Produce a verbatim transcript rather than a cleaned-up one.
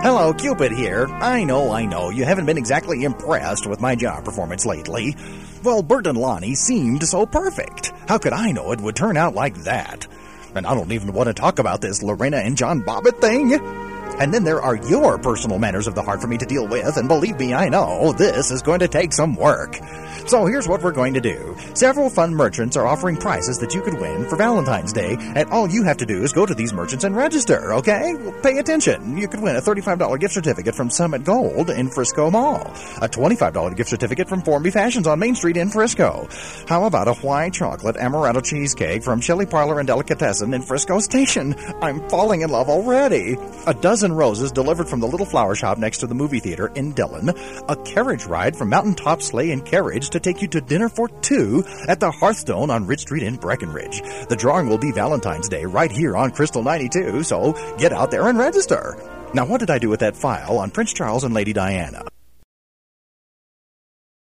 Hello, Cupid here. I know, I know, you haven't been exactly impressed with my job performance lately. Well, Bert and Lonnie seemed so perfect. How could I know it would turn out like that? And I don't even want to talk about this Lorena and John Bobbitt thing. And then there are your personal matters of the heart for me to deal with, and believe me, I know, this is going to take some work. So here's what we're going to do. Several fun merchants are offering prizes that you could win for Valentine's Day, and all you have to do is go to these merchants and register, okay? Well, pay attention. You could win a thirty-five dollars gift certificate from Summit Gold in Frisco Mall, a twenty-five dollars gift certificate from Formby Fashions on Main Street in Frisco. How about a white chocolate amaretto cheesecake from Chili Parlor and Delicatessen in Frisco Station? I'm falling in love already. A dozen roses delivered from the Little Flower Shop next to the movie theater in Dillon, a carriage ride from Mountaintop Sleigh and Carriage to take you to dinner for two at the Hearthstone on Ridge Street in Breckenridge. The drawing will be Valentine's Day right here on Crystal ninety-two, so get out there and register. Now, what did I do with that file on Prince Charles and Lady Diana?